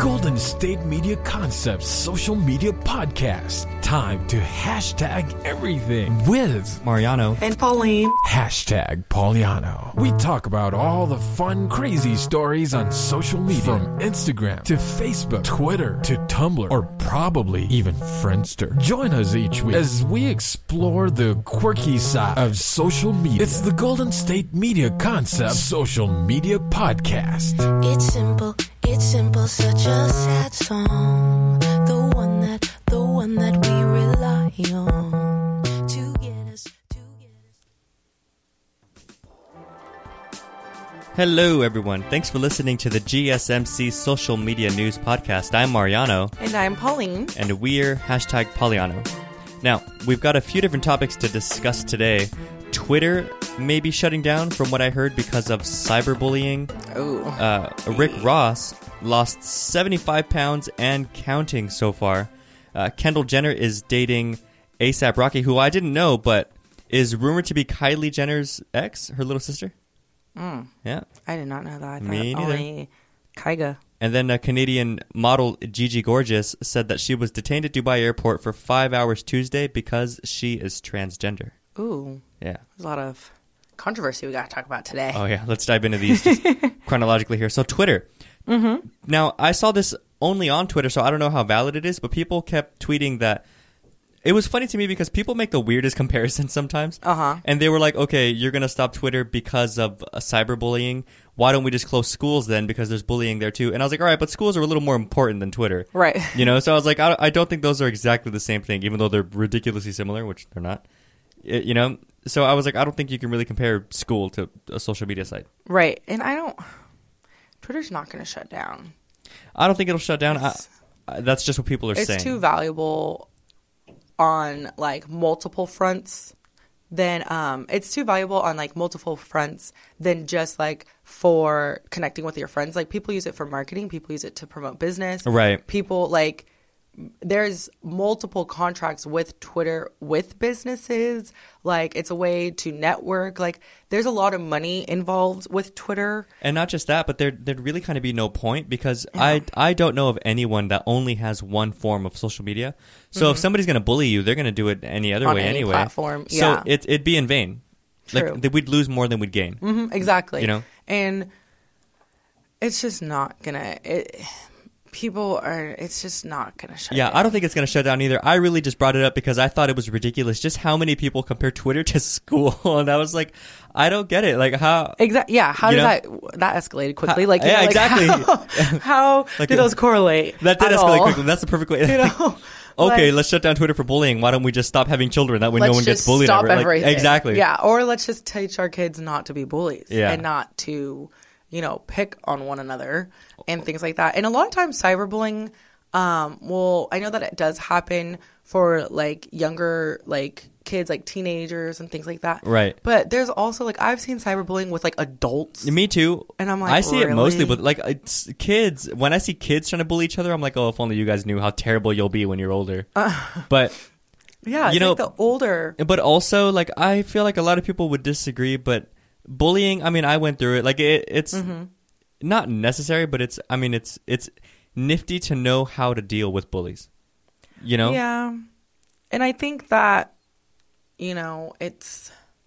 Golden State Media Concepts social media podcast. Time to hashtag everything with Mariano and Pauline. Hashtag Pauliano. We talk about all the fun, crazy stories on social media. From Instagram to Facebook, Twitter to Tumblr, or probably even Friendster. Join us each week as we explore the quirky side of social media. It's the Golden State Media Concepts social media podcast. It's simple, such a sad song. The one that we rely on to get us. Hello, everyone. Thanks for listening to the GSMC Social Media News Podcast. I'm Mariano. And I'm Pauline. And we're hashtag Pauliano. Now, we've got a few different topics to discuss today. Twitter may be shutting down from what I heard because of cyberbullying. Rick Ross lost 75 pounds and counting so far. Kendall Jenner is dating A$AP Rocky, who I didn't know, but is rumored to be Kylie Jenner's ex, her little sister. Yeah. I did not know that. I thought Me neither. only Kyga. And then a Canadian model, Gigi Gorgeous, said that she was detained at Dubai airport for 5 hours Tuesday because she is transgender. Ooh. Yeah. There's a lot of controversy we got to talk about today. Oh, yeah. Let's dive into these just chronologically here. So, Twitter. Mm-hmm. Now, I saw this only on Twitter, so I don't know how valid it is, but people kept tweeting that. It was funny to me because people make the weirdest comparisons sometimes. Uh-huh. And they were like, okay, you're going to stop Twitter because of cyberbullying. Why don't we just close schools then? Because there's bullying there too. And I was like, all right, but schools are a little more important than Twitter. Right. You know, so I was like, I don't think those are exactly the same thing, even though they're ridiculously similar, which they're not. You know? So I was like, I don't think you can really compare school to a social media site. Right. And Twitter's not going to shut down. I don't think it'll shut down. That's just what people are saying. It's too valuable on like multiple fronts than just like for connecting with your friends. Like people use it for marketing, people use it to promote business. Right. People like there's multiple contracts with Twitter with businesses. Like it's a way to network. Like there's a lot of money involved with Twitter. And not just that, but there'd really kind of be no point because I don't know of anyone that only has one form of social media. So if somebody's going to bully you, they're going to do it any other on way any anyway. Platform. So Yeah. it'd be in vain. True. Like we'd lose more than we'd gain. Mm-hmm, exactly. You know? And it's just not gonna. It's just not gonna shut down. I don't think it's going to shut down either. I really just brought it up because I thought it was ridiculous just how many people compare Twitter to school. And I was like, I don't get it. Like how... Exactly. Yeah. How did that escalated quickly? Like, yeah, exactly. How like, do those correlate? That did escalate quickly. That's the perfect way. You know? Okay, let's shut down Twitter for bullying. Why don't we just stop having children? That way no one gets bullied stop ever. everything. Exactly. Yeah. Or let's just teach our kids not to be bullies. Yeah. And not to, pick on one another and things like that. And a lot of times cyberbullying, I know that it does happen for like younger like kids, like teenagers and things like that. Right. But there's also like I've seen cyberbullying with like adults. Me too. And I'm like, I see it mostly really? with like it's kids. When I see kids trying to bully each other, I'm like, oh, if only you guys knew how terrible you'll be when you're older. But yeah, it's like the older. But also, like I feel like a lot of people would disagree. But bullying, I mean, I went through it. Like it's not necessary, but it's nifty to know how to deal with bullies. You know? Yeah. And I think that, it's...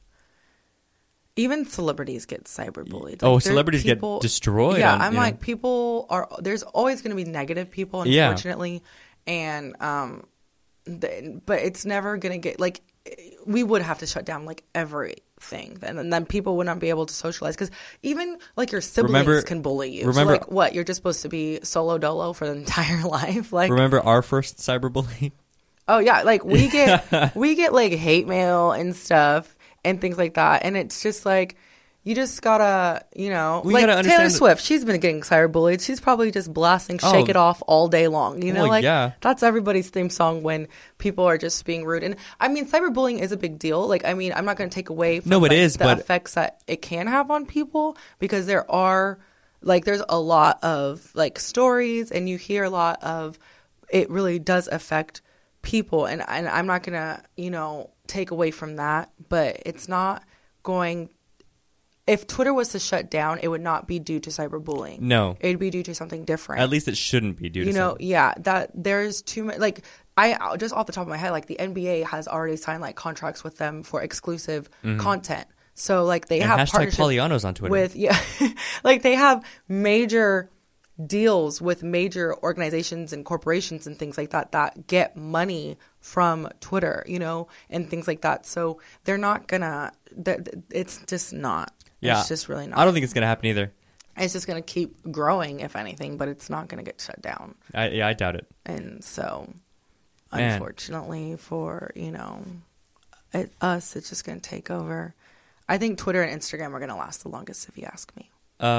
Even celebrities get cyberbullied. Like, celebrities get destroyed. Yeah, I'm like, people are... There's always going to be negative people, unfortunately. Yeah. And, but it's never going to get... Like, we would have to shut down, like, everything. And then people would not be able to socialize. Because even, like, your siblings can bully you. So, like, what? You're just supposed to be solo dolo for the entire life? Like, remember our first cyberbullying? Oh, yeah. Like, we get, like, hate mail and stuff and things like that. And it's just, like, you just gotta, like Taylor Swift, she's been getting cyberbullied. She's probably just blasting Shake It Off all day long. That's everybody's theme song when people are just being rude. And, I mean, cyberbullying is a big deal. Like, I mean, I'm not going to take away from the effects that it can have on people because there are, like, there's a lot of, like, stories and you hear a lot of, it really does affect people. And I'm not going to, take away from that, but it's not going if Twitter was to shut down, it would not be due to cyberbullying. No. It'd be due to something different. At least it shouldn't be due to something. Yeah, that there's too much, like, I just off the top of my head, like, the NBA has already signed, like, contracts with them for exclusive content. So, like, they have partnerships Polianos on Twitter. With, like, they have major deals with major organizations and corporations and things like that that get money from Twitter, and things like that. So they're not gonna, it's just not. Yeah. It's just really not. I don't think it's gonna happen either. It's just gonna keep growing, if anything, but it's not gonna get shut down. I doubt it. And so, unfortunately for, us, it's just gonna take over. I think Twitter and Instagram are gonna last the longest, if you ask me.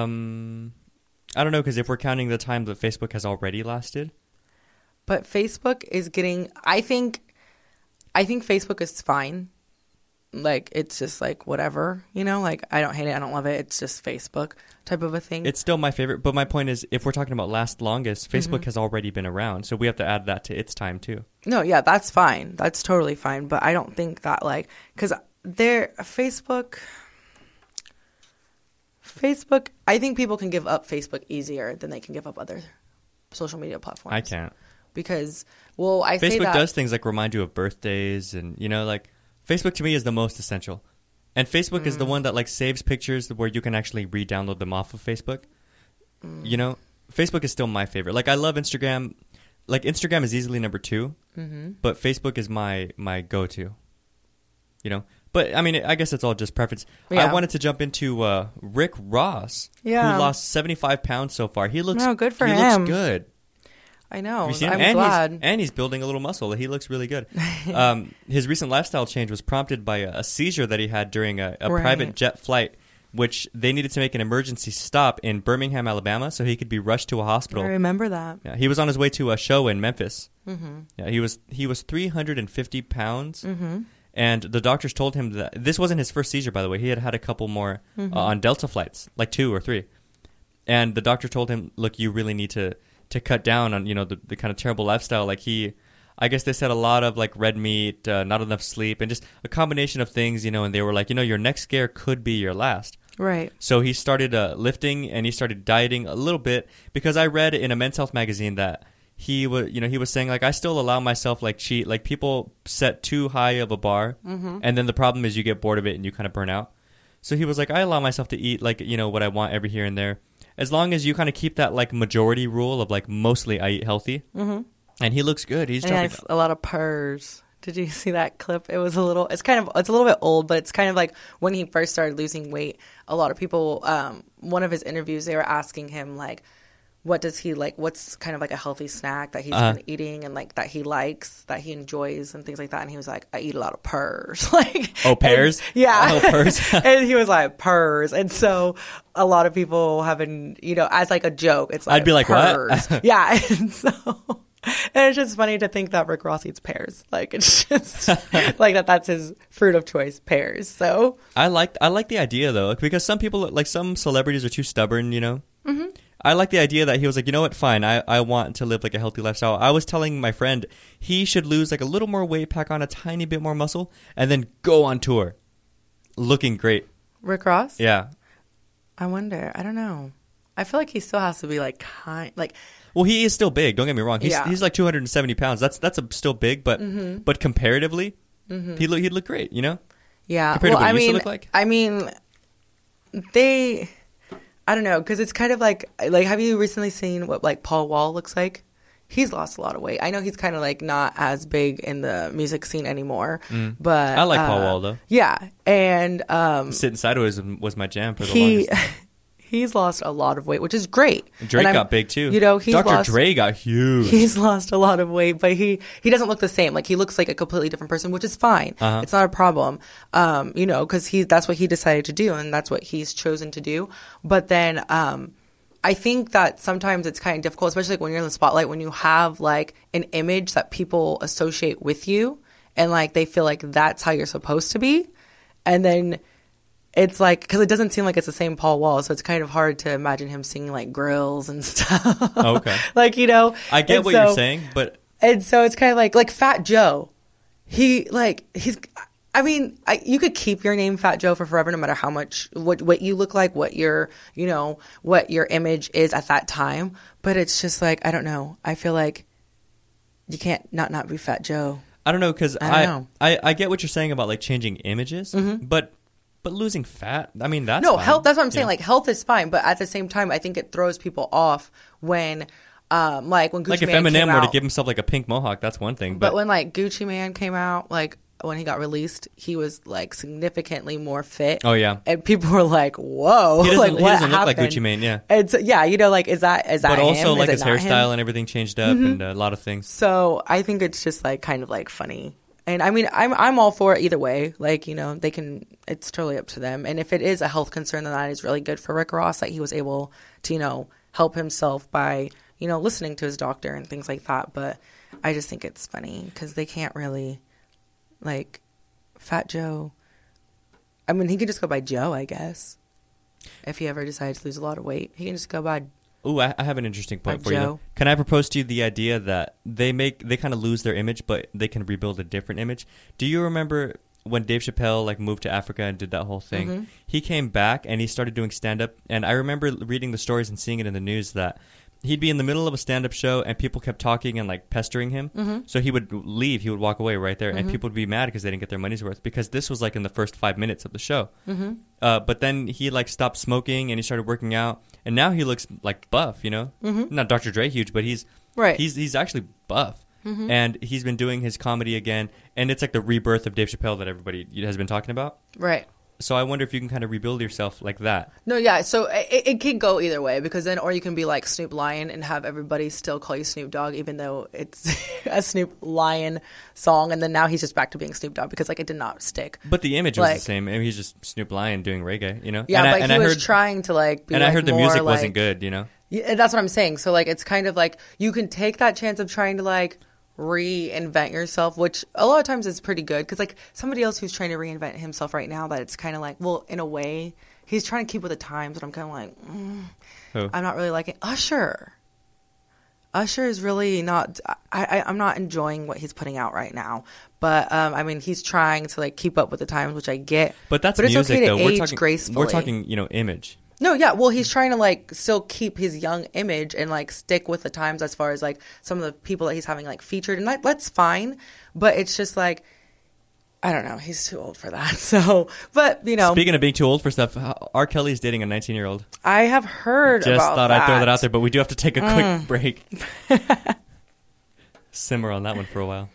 I don't know, because if we're counting the time that Facebook has already lasted. But Facebook is getting, I think Facebook is fine. Like, it's just like whatever, like, I don't hate it, I don't love it. It's just Facebook type of a thing. It's still my favorite. But my point is, if we're talking about last longest, Facebook has already been around. So we have to add that to its time too. No, yeah, that's fine. That's totally fine. But I don't think that, like, because Facebook, I think people can give up Facebook easier than they can give up other social media platforms. I can't. Because, well, I say that Facebook does things like remind you of birthdays and, like, Facebook to me is the most essential. And Facebook is the one that, like, saves pictures where you can actually re-download them off of Facebook. Facebook is still my favorite. Like, I love Instagram. Like, Instagram is easily number 2, but Facebook is my go-to, But, I mean, I guess it's all just preference. Yeah. I wanted to jump into Rick Ross, who lost 75 pounds so far. He looks good for him. He looks good. I know. I'm glad. He's building a little muscle. He looks really good. His recent lifestyle change was prompted by a seizure that he had during a private jet flight, which they needed to make an emergency stop in Birmingham, Alabama, so he could be rushed to a hospital. I remember that. Yeah, he was on his way to a show in Memphis. Yeah, he was 350 pounds. And the doctors told him that this wasn't his first seizure, by the way. He had a couple more on Delta flights, like 2 or 3. And the doctor told him, look, you really need to cut down on, the kind of terrible lifestyle. Like I guess they said a lot of like red meat, not enough sleep, and just a combination of things, and they were like, your next scare could be your last. Right. So he started lifting and he started dieting a little bit, because I read in a Men's Health magazine that he was saying, like, I still allow myself, like, cheat. Like, people set too high of a bar, and then the problem is you get bored of it and you kind of burn out. So he was like, I allow myself to eat, like, what I want every here and there, as long as you kind of keep that, like, majority rule of, like, mostly I eat healthy. And he looks good. He's jumping a lot of purrs. Did you see that clip? It's a little bit old, but it's kind of like when he first started losing weight. A lot of people, one of his interviews, they were asking him, like, what does he like? What's kind of like a healthy snack that he's been eating and like that he likes, that he enjoys, and things like that. And he was like, I eat a lot of purs. Like, pears? Yeah. Oh, purs. And he was like, purs. And so a lot of people haven't, as like a joke, it's like, I'd be like, purs. What? Yeah. And so, and it's just funny to think that Rick Ross eats pears. Like, it's just like that's his fruit of choice, pears. So I like the idea though, because some people, like some celebrities, are too stubborn, I like the idea that he was like, you know what, fine, I want to live like a healthy lifestyle. I was telling my friend he should lose like a little more weight, pack on a tiny bit more muscle, and then go on tour looking great. Rick Ross? Yeah. I wonder. I don't know. I feel like he still has to be like well, he is still big, don't get me wrong. He's like 270 pounds. That's still big, but but comparatively, he'd look great, Yeah. Compared to what he used to look like. I mean, I don't know, because it's kind of like, have you recently seen what, like, Paul Wall looks like? He's lost a lot of weight. I know he's kind of, like, not as big in the music scene anymore, but... I like Paul Wall, though. Yeah, and... Sitting Sideways was my jam for the longest time. He's lost a lot of weight, which is great. Drake got big too. Dr. Dre got huge. He's lost a lot of weight, but he doesn't look the same. Like, he looks like a completely different person, which is fine. It's not a problem. Because that's what he decided to do, and that's what he's chosen to do. But then I think that sometimes it's kind of difficult, especially like when you're in the spotlight, when you have like an image that people associate with you, and like they feel like that's how you're supposed to be, and then it's like, because it doesn't seem like it's the same Paul Wall, so it's kind of hard to imagine him singing like grills and stuff. Oh, okay. Like, I get what you're saying, but... And so it's kind of like Fat Joe. I I mean, you could keep your name Fat Joe for forever, no matter how much what you look like, what your image is at that time. But it's just like, I don't know. I feel like you can't not be Fat Joe. I don't know, because I get what you're saying about like changing images, but losing fat, I mean, that's fine. Health. That's what I'm saying. Like, health is fine, but at the same time, I think it throws people off when. Like when Gucci like if Mane Eminem came were out, to give himself like a pink mohawk, that's one thing. But when like Gucci Mane came out, like when he got released, he was like significantly more fit. Oh yeah, and people were like, "Whoa!" He doesn't look like Gucci Mane. Yeah, it's like is that But also him? like his hairstyle him? and everything changed up, and a lot of things. So I think it's just like kind of like funny. And I mean, I'm all for it either way. Like, they can, it's totally up to them. And if it is a health concern, then that is really good for Rick Ross, that he was able to, help himself by, listening to his doctor and things like that. But I just think it's funny because they can't really, like, Fat Joe. I mean, he could just go by Joe, I guess. If he ever decides to lose a lot of weight, he can just go by Ooh, I have an interesting point for Joe. you. Can I propose to you the idea that they kind of lose their image, but they can rebuild a different image? Do you remember when Dave Chappelle like moved to Africa and did that whole thing? He came back and he started doing stand-up. And I remember reading the stories and seeing it in the news that he'd be in the middle of a stand-up show and people kept talking and like pestering him. So he would leave. He would walk away right there. And people would be mad because they didn't get their money's worth, because this was like in the first 5 minutes of the show. But then he like stopped smoking and he started working out. And now he looks like buff, Not Dr. Dre huge, but he's actually buff. And he's been doing his comedy again. And it's like the rebirth of Dave Chappelle that everybody has been talking about. Right. So I wonder if you can kind of rebuild yourself like that. No, yeah. So it can go either way, because then, or you can be like Snoop Lion and have everybody still call you Snoop Dogg, even though it's a Snoop Lion song. And then now he's just back to being Snoop Dogg because like it did not stick. But the image was the same. I mean, he's just Snoop Lion doing reggae, Yeah, but he was trying to like be. And like I heard the more, music like, wasn't good, Yeah, that's what I'm saying. So like it's kind of like you can take that chance of trying to like reinvent yourself, which a lot of times is pretty good, because like somebody else who's trying to reinvent himself right now, that it's kind of like, well, in a way he's trying to keep with the times, but I'm kind of like I'm not really liking Usher is really not, I'm not enjoying what he's putting out right now, but I mean, he's trying to like keep up with the times, which I get, but it's music, okay to though. Age gracefully. We're talking image. No, yeah. Well, he's trying to like still keep his young image and like stick with the times as far as like some of the people that he's having like featured, and that's fine. But it's just like, I don't know. He's too old for that. So, but Speaking of being too old for stuff, R. Kelly's dating a 19-year-old. I have heard Just about thought that. I'd throw that out there, but we do have to take a quick break. Simmer on that one for a while.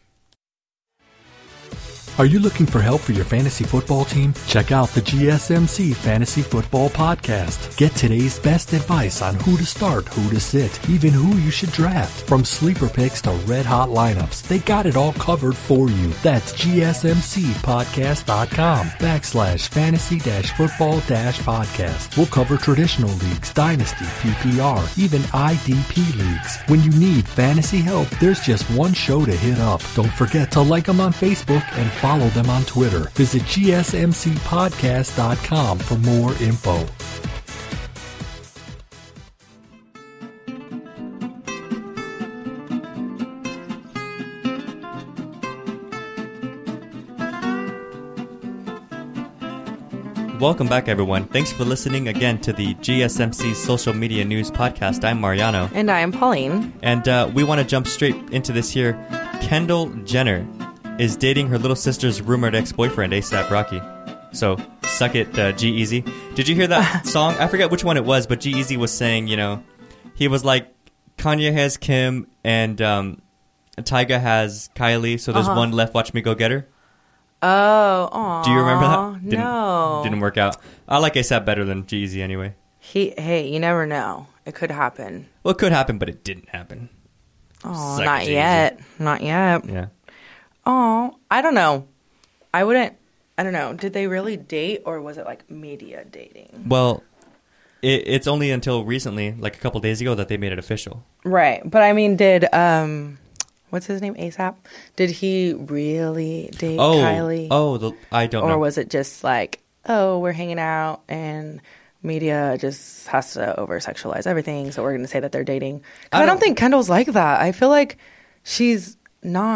Are you looking for help for your fantasy football team? Check out the GSMC Fantasy Football Podcast. Get today's best advice on who to start, who to sit, even who you should draft. From sleeper picks to red hot lineups, they got it all covered for you. That's gsmcpodcast.com/fantasy-football-podcast. We'll cover traditional leagues, dynasty, PPR, even IDP leagues. When you need fantasy help, there's just one show to hit up. Don't forget to like them on Facebook and follow them on Twitter. Visit gsmcpodcast.com for more info. Welcome back, everyone. Thanks for listening again to the GSMC Social Media News Podcast. I'm Mariano. And I am Pauline. And we want to jump straight into this here. Kendall Jenner is dating her little sister's rumored ex-boyfriend, A$AP Rocky. So, suck it, G-Eazy. Did you hear that song? I forget which one it was, but G-Eazy was saying, he was like, Kanye has Kim and Tyga has Kylie, so there's one left, watch me go get her. Oh, aw. Do you remember that? No. Didn't work out. I like A$AP better than G-Eazy anyway. Hey, you never know. It could happen. Well, it could happen, but it didn't happen. Oh, not yet. Not yet. Yeah. Oh, I don't know. I don't know. Did they really date, or was it like media dating? Well, it's only until recently, like a couple days ago, that they made it official. Right. But I mean, did, what's his name? A$AP? Did he really date Kylie? I don't know. Or was it just like, we're hanging out and media just has to over-sexualize everything, so we're going to say that they're dating? I don't think Kendall's like that. I feel like she's not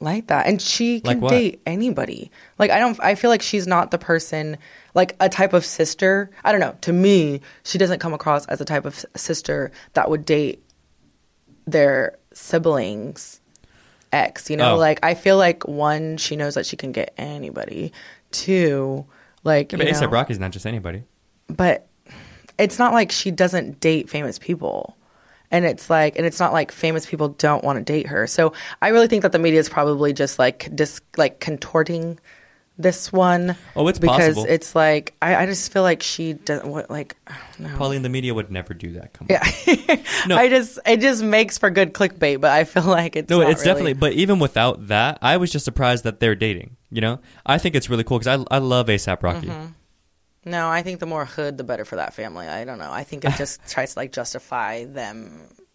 like that. And she can date anybody. Like, I feel like she's not the person, like a type of sister. I don't know. To me, she doesn't come across as a type of sister that would date their siblings' ex, you know? Like, I feel like, one, she knows that she can get anybody. Two, like, but A$AP Rocky's not just anybody. But it's not like she doesn't date famous people. And it's not like famous people don't want to date her. So I really think that the media is probably just like contorting this one. Oh, it's because possible. It's like I just feel like she doesn't no. Pauline, the media would never do that. Come on. Yeah. No. it just makes for good clickbait, but I feel like it's not it's really. Definitely. But even without that, I was just surprised that they're dating. You know, I think it's really cool because I love A$AP Rocky. Mm-hmm. No, I think the more hood, the better for that family. I don't know. I think it just tries to like justify them.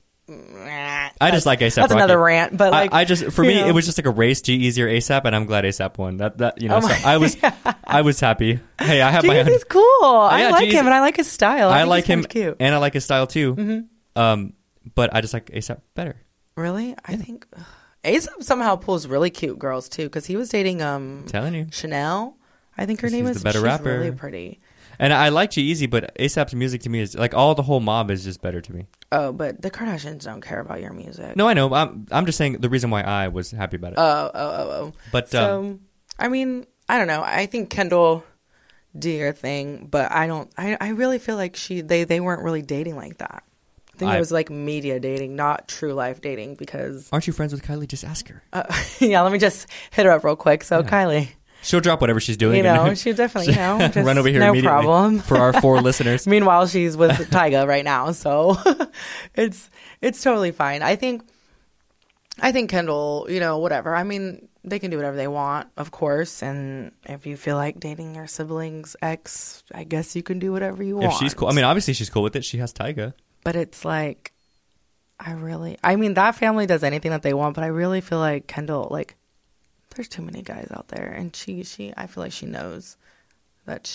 I just like A$AP Rocky. That's another rant, but like for me, it was just like a race to easier A$AP, and I'm glad A$AP won. That you know, so I was happy. Hey, I have my own. He's cool. I like him, and I like his style. I like him, cute. and I like his style too. Mm-hmm. But I just like A$AP better. Really, I think A$AP somehow pulls really cute girls too, because he was dating telling you Chanel. I think her name is. The better rapper. Really pretty. And I like G-Eazy, but A$AP's music to me is like all the whole mob is just better to me. Oh, but the Kardashians don't care about your music. No, I know. I'm just saying the reason why I was happy about it. Oh. But so, I mean, I don't know. I think Kendall did her thing, but I don't. I really feel like they weren't really dating like that. I think it was like media dating, not true life dating. Because aren't you friends with Kylie? Just ask her. Yeah, let me just hit her up real quick. So Kylie. She'll drop whatever she's doing. You know, she definitely, just run over here no immediately problem. For our 4 listeners. Meanwhile, she's with Tyga right now, so it's totally fine. I think Kendall, you know, whatever. I mean, they can do whatever they want, of course. And if you feel like dating your sibling's ex, I guess you can do whatever you want. If she's cool, I mean, obviously she's cool with it. She has Tyga. But it's like, I mean, that family does anything that they want, but I really feel like Kendall, like. There's too many guys out there, and I feel like she knows that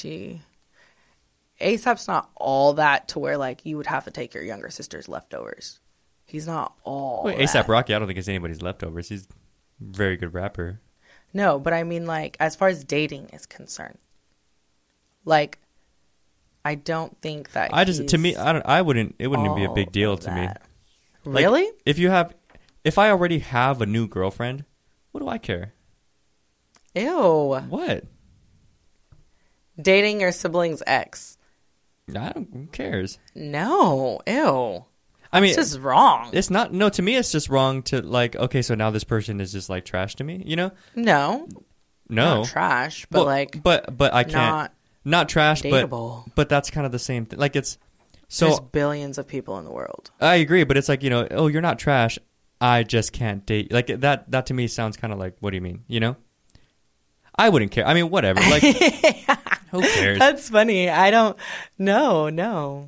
A$AP's not all that to where like you would have to take your younger sister's leftovers. He's not all. Wait, A$AP Rocky, I don't think it's anybody's leftovers. He's a very good rapper. No, but I mean, like, as far as dating is concerned, like, I don't think that. To me, it wouldn't be a big deal to me. Really? Like, if I already have a new girlfriend, what do I care? Ew. What? Dating your sibling's ex. Who cares? No. Ew. I mean, it's just wrong. It's not. No, to me, it's just wrong to like. Okay, so now this person is just like trash to me. You know? No. Not trash, but like. But I can't. Not trash, dateable. but that's kind of the same thing. Like it's. So there's billions of people in the world. I agree, but it's like, you know, oh, you're not trash. I just can't date. Like that. That to me sounds kind of like, what do you mean? You know? I wouldn't care. I mean, whatever. Like, who cares? That's funny. I don't. No.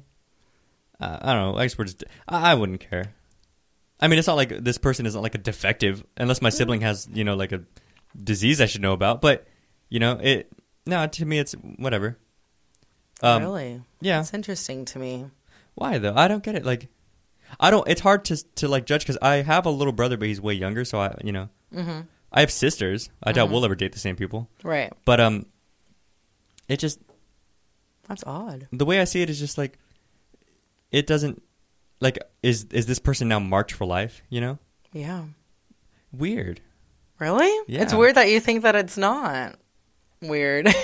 I don't know. I guess I wouldn't care. I mean, it's not like this person isn't like a defective, unless my sibling has, you know, like a disease I should know about. But, you know, to me, it's whatever. Really? Yeah. It's interesting to me. Why though? I don't get it. Like, it's hard to like judge because I have a little brother, but he's way younger. So Mm-hmm. I have sisters. I doubt we'll ever date the same people. Right. But it just. That's odd. The way I see it is just like, it doesn't, like, is this person now marked for life? You know? Yeah. Weird. Really? Yeah. It's weird that you think that it's not weird.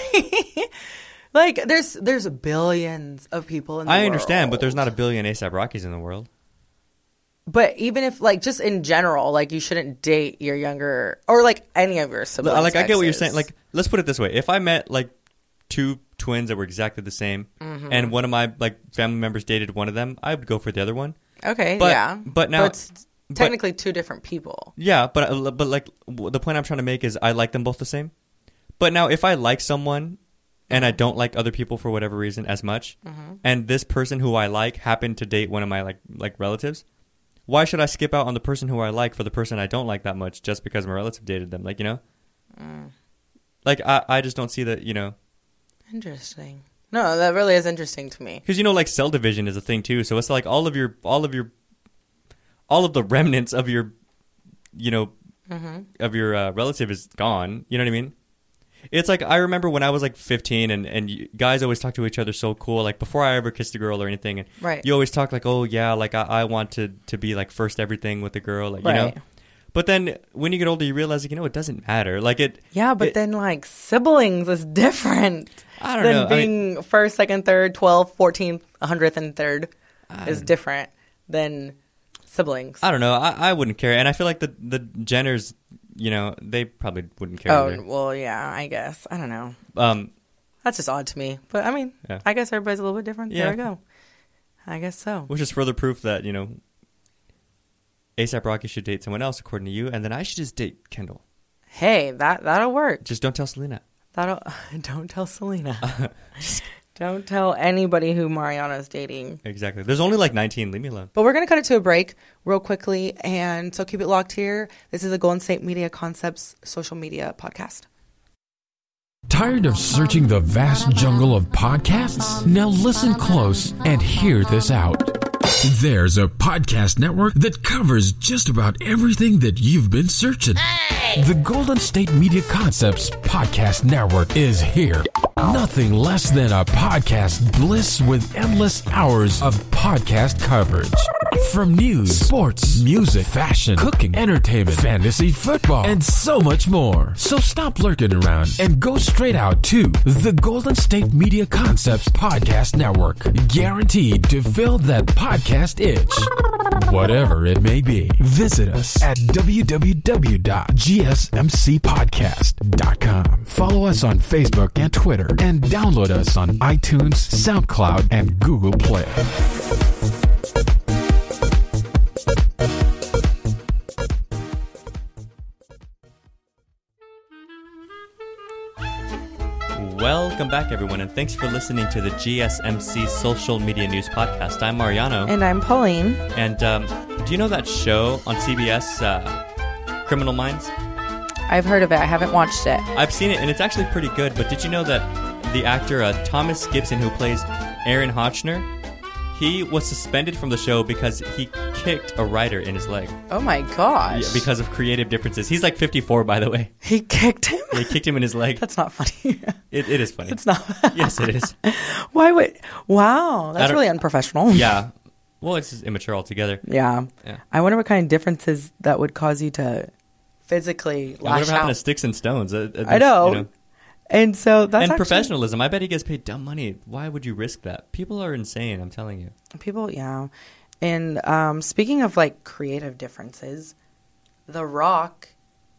Like, there's billions of people in the world. I understand, but there's not a billion A$AP Rockies in the world. But even if, like, just in general, like, you shouldn't date your younger, or, like, any of your siblings. Like, I get what you're saying. Like, let's put it this way. If I met, like, 2 twins that were exactly the same, and one of my, like, family members dated one of them, I would go for the other one. Okay, but, yeah. But now... But it's technically 2 different people. Yeah, but, like, the point I'm trying to make is I like them both the same. But now, if I like someone, and I don't like other people for whatever reason as much, and this person who I like happened to date one of my, like relatives... Why should I skip out on the person who I like for the person I don't like that much just because my relative dated them? Like, you know? Like, I just don't see that, you know. Interesting. No, that really is interesting to me. Because, you know, like, cell division is a thing, too. So it's like all of the remnants of your, you know, of your relative is gone. You know what I mean? It's like I remember when I was like 15 and guys always talk to each other so cool. Like before I ever kissed a girl or anything, and you always talk like, oh yeah, like I want to be like first everything with a girl, like you know. But then when you get older, you realize, like, it doesn't matter. Like it. Yeah, but then like siblings is different. I don't know. Being first, second, third, 12th, 14th, 100th, and third is different than siblings. I don't know. I wouldn't care, and I feel like the Jenners, they probably wouldn't care. Oh, well, yeah, I guess. I don't know. That's just odd to me. But I mean, I guess everybody's a little bit different. Yeah. There we go. I guess so. Which is further proof that A$AP Rocky should date someone else, according to you, and then I should just date Kendall. Hey, that'll work. Just don't tell Selena. Don't tell Selena. Don't tell anybody who Mariano's dating. Exactly. There's only like 19. Leave me alone. But we're going to cut it to a break real quickly, and so keep it locked here. This is the Golden State Media Concepts social media podcast. Tired of searching the vast jungle of podcasts? Now listen close and hear this out. There's a podcast network that covers just about everything that you've been searching. Hey! The Golden State Media Concepts Podcast Network is here. Nothing less than a podcast bliss with endless hours of podcast coverage. From news, sports, music, fashion, cooking, entertainment, fantasy, football, and so much more. So stop lurking around and go straight out to the Golden State Media Concepts Podcast Network. Guaranteed to fill that podcast itch. Whatever it may be. Visit us at www.gsmcpodcast.com. Follow us on Facebook and Twitter, and download us on iTunes, SoundCloud, and Google Play. Welcome back, everyone, and thanks for listening to the GSMC Social Media News Podcast. I'm Mariano. And I'm Pauline. And do you know that show on CBS, Criminal Minds? I've heard of it. I haven't watched it. I've seen it, and it's actually pretty good. But did you know that the actor Thomas Gibson, who plays Aaron Hotchner, he was suspended from the show because he kicked a writer in his leg. Oh my gosh. Yeah, because of creative differences. He's like 54, by the way. He kicked him? They kicked him in his leg. That's not funny. It is funny. It's not. Yes, it is. Why would... Wow, that's really unprofessional. Yeah. Well, it's just immature altogether. Yeah. I wonder what kind of differences that would cause you to physically lash out. Whatever happened to sticks and stones? I know. And so that's professionalism. I bet he gets paid dumb money. Why would you risk that? People are insane, I'm telling you. People, yeah. And speaking of like creative differences, The Rock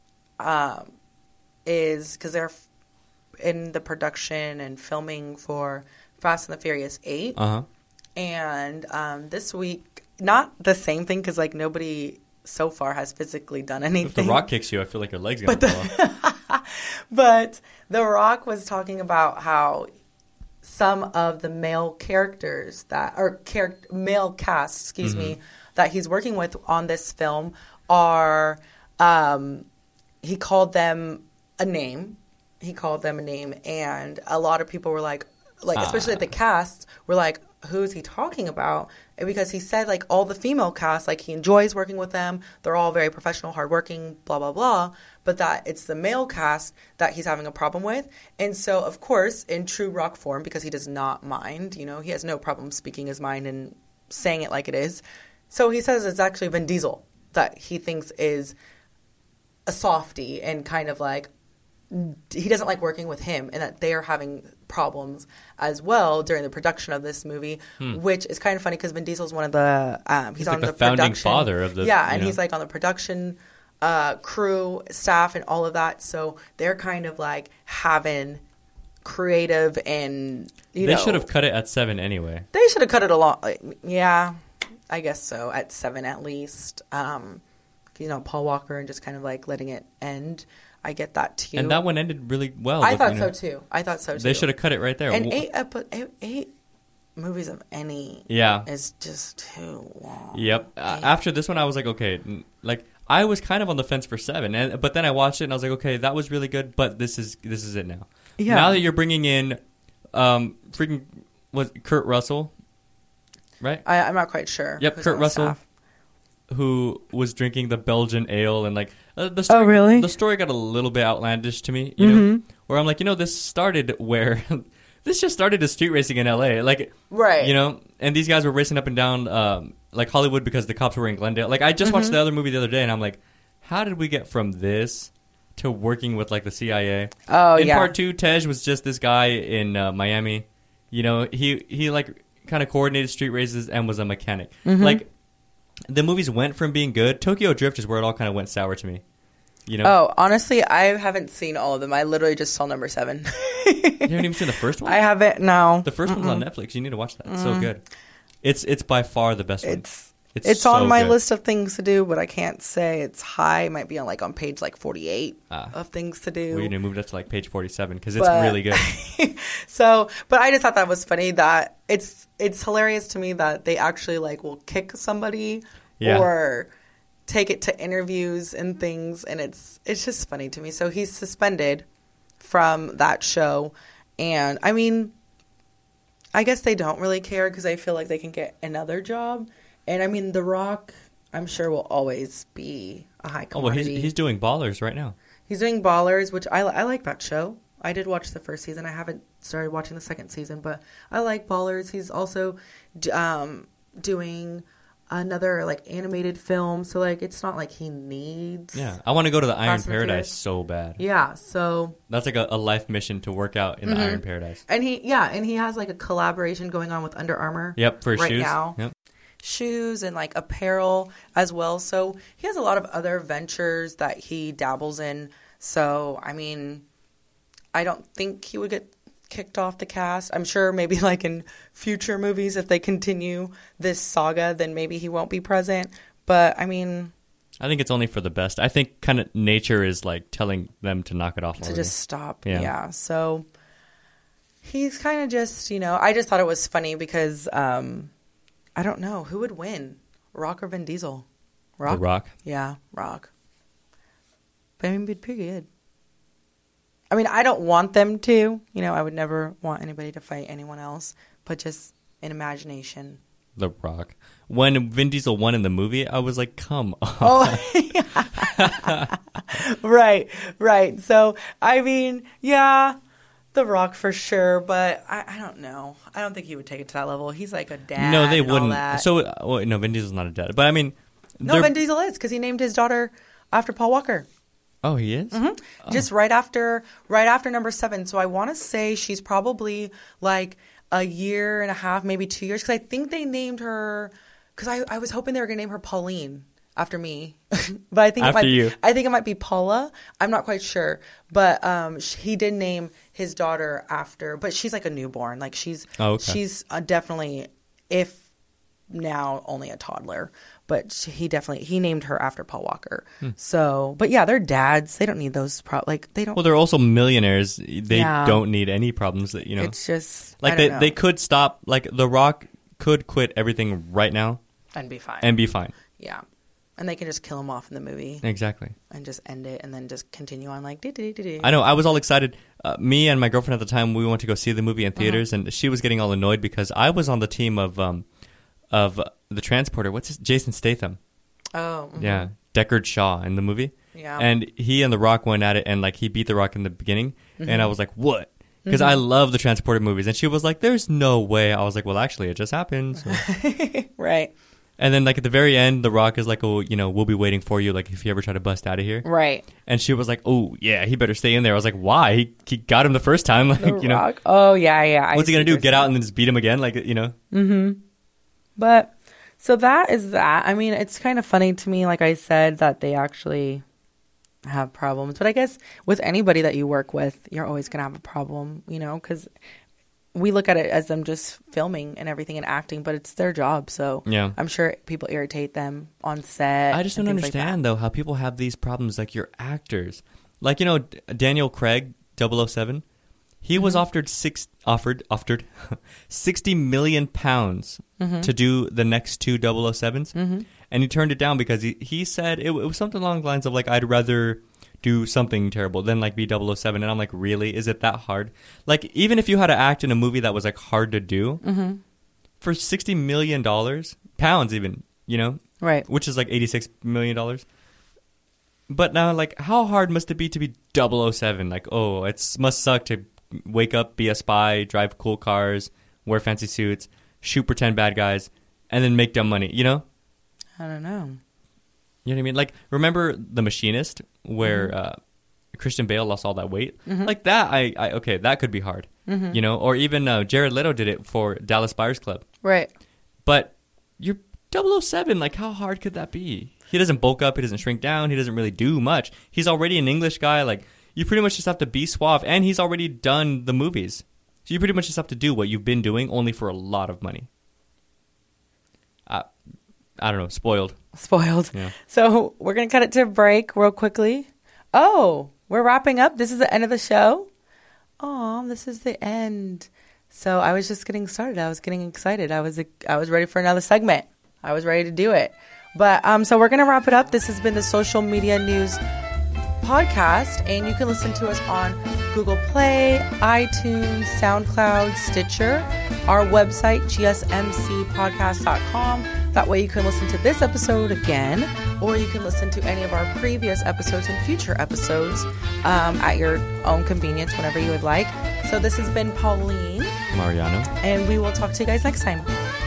is, because they're in the production and filming for Fast and the Furious 8. Uh-huh. And this week, not the same thing, because like nobody so far has physically done anything. If The Rock kicks you, I feel like your leg's going to fall off. But The Rock was talking about how some of the male characters male cast, that he's working with on this film are, he called them a name. And a lot of people were like especially the cast were like, who's he talking about? And because he said like all the female cast, like he enjoys working with them. They're all very professional, hardworking, blah, blah, blah. But that it's the male cast that he's having a problem with. And so, of course, in true Rock form, because he does not mind, he has no problem speaking his mind and saying it like it is. So he says it's actually Vin Diesel that he thinks is a softie and kind of like, he doesn't like working with him, and that they're having problems as well during the production of this movie, which is kind of funny because Vin Diesel's one of the he's on the founding production father of the and he's like on the production crew, staff, and all of that. So they're kind of like having creative and they should have cut it at 7 anyway. They should have cut it yeah, I guess so, at 7 at least. Paul Walker and just kind of like letting it end. I get that too. And that one ended really well. I thought so too. They should have cut it right there. And 8 movies of any is just too long. Yep. After this one, I was like, okay. Like, I was kind of on the fence for 7. But then I watched it and I was like, okay, that was really good, but this is it now. Yeah. Now that you're bringing in Kurt Russell, right? I'm not quite sure. Yep, Kurt Russell. who was drinking the Belgian ale and like the story, oh really? The story got a little bit outlandish to me, you know, where I'm like, you know, this started where this just started as street racing in LA, like, right? You know, and these guys were racing up and down like Hollywood because the cops were in Glendale. Like I just watched the other movie the other day, and I'm like, how did we get from this to working with like the CIA? Oh in yeah. part 2, Tej was just this guy in Miami. You know, he like kind of coordinated street races and was a mechanic. Like the movies went from being good. Tokyo Drift is where it all kind of went sour to me. You know? Oh, honestly, I haven't seen all of them. I literally just saw number 7. You haven't even seen the first one? I haven't. No. The first one's on Netflix. You need to watch that. It's so good. It's by far the best one. It's so on my good. list of things to do, but I can't say it's high. It might be on page like 48 of things to do. We need to move it up to like page 47 because it's really good. But I just thought that was funny that it's hilarious to me that they actually like will kick somebody or take it to interviews and things, and it's just funny to me. So he's suspended from that show, and I mean, I guess they don't really care because I feel like they can get another job. And I mean, The Rock, I'm sure will always be a high commodity. Oh, well, he's doing Ballers right now. He's doing Ballers, which I like that show. I did watch the first season. I haven't started watching the second season, but I like Ballers. He's also doing another like animated film, so like it's not like he needs. Yeah, I want to go to the Iron Paradise so bad. Yeah, so that's like a life mission to work out in the Iron Paradise. And he has like a collaboration going on with Under Armour. Yep, for right shoes. Now. Yep. Shoes and like apparel as well. So he has a lot of other ventures that he dabbles in. So I mean, I don't think he would get kicked off the cast. I'm sure maybe like in future movies, if they continue this saga, then maybe he won't be present. But I mean, I think it's only for the best. I think kind of nature is like telling them to knock it off already. To just stop. Yeah. So he's kind of just, you know, I just thought it was funny because I don't know. Who would win? Rock or Vin Diesel? Rock? The Rock? Yeah, Rock. But I mean, it'd be pretty good. I mean, I don't want them to. You know, I would never want anybody to fight anyone else. But just in imagination. The Rock. When Vin Diesel won in the movie, I was like, come on. Oh, yeah. Right. So, I mean, yeah. The Rock for sure, but I don't know. I don't think he would take it to that level. He's like a dad. No, they and wouldn't. All that. So, no, Vin Diesel's not a dad. But I mean, no, Vin Diesel is because he named his daughter after Paul Walker. Oh, he is? Mm-hmm. Oh. Just right after number 7. So I want to say she's probably like a year and a half, maybe 2 years, because I think they named her. Because I was hoping they were going to name her Pauline. After me, but I think it might be Paula. I'm not quite sure, but he did name his daughter after. But she's like a newborn. Like she's definitely, if now only a toddler. But he named her after Paul Walker. So, but yeah, they're dads. They don't need those they don't. Well, they're also millionaires. They don't need any problems. That it's just like they could stop. Like The Rock could quit everything right now and be fine. Yeah. And they can just kill him off in the movie. Exactly. And just end it and then just continue on like... I know. I was all excited. Me and my girlfriend at the time, we went to go see the movie in theaters, and she was getting all annoyed because I was on the team of the transporter. What's his... Jason Statham. Oh. Mm-hmm. Yeah. Deckard Shaw in the movie. Yeah. And he and The Rock went at it, and like he beat The Rock in the beginning. And I was like, what? Because I love the transporter movies. And she was like, there's no way. I was like, well, actually, it just happened. So. Right. And then, like, at the very end, The Rock is like, oh, you know, we'll be waiting for you, like, if you ever try to bust out of here. Right. And she was like, oh, yeah, he better stay in there. I was like, why? He got him the first time. Like, The Rock? Oh, yeah. What's he going to do? Get out and then just beat him again? Like, you know? Mm-hmm. But, so that is that. I mean, it's kind of funny to me, like I said, that they actually have problems. But I guess with anybody that you work with, you're always going to have a problem, you know, because... we look at it as them just filming and everything and acting, but it's their job. So yeah. I'm sure people irritate them on set. I just don't understand, though, how people have these problems. Like, you're actors. Like, you know, Daniel Craig, 007, he was offered 60 million pounds to do the next 2 007s. And he turned it down because he said it was something along the lines of, like, I'd rather... do something terrible than like be 007. And I'm like, really? Is it that hard? Like, even if you had to act in a movie that was like hard to do for $60 million, pounds even, you know, Right. Which is like $86 million. But now, like, how hard must it be to be 007? Like, oh, it must suck to wake up, be a spy, drive cool cars, wear fancy suits, shoot pretend bad guys, and then make dumb money, you know? I don't know. You know what I mean? Like, remember The Machinist, where Christian Bale lost all that weight? Like that, okay, that could be hard, you know? Or even Jared Leto did it for Dallas Buyers Club. Right. But you're 007, like, how hard could that be? He doesn't bulk up, he doesn't shrink down, he doesn't really do much. He's already an English guy, like, you pretty much just have to be suave, and he's already done the movies. So you pretty much just have to do what you've been doing, only for a lot of money. I don't know, spoiled. Yeah. So we're going to cut it to a break real quickly. Oh, we're wrapping up. This is the end of the show. Oh, this is the end. So I was just getting started. I was getting excited. I was ready for another segment. I was ready to do it. But so we're going to wrap it up. This has been the Social Media News podcast, and you can listen to us on Google Play, iTunes, SoundCloud, Stitcher, our website, gsmcpodcast.com. That way you can listen to this episode again, or you can listen to any of our previous episodes and future episodes at your own convenience whenever you would like. So this has been Pauline. Mariano. And we will talk to you guys next time.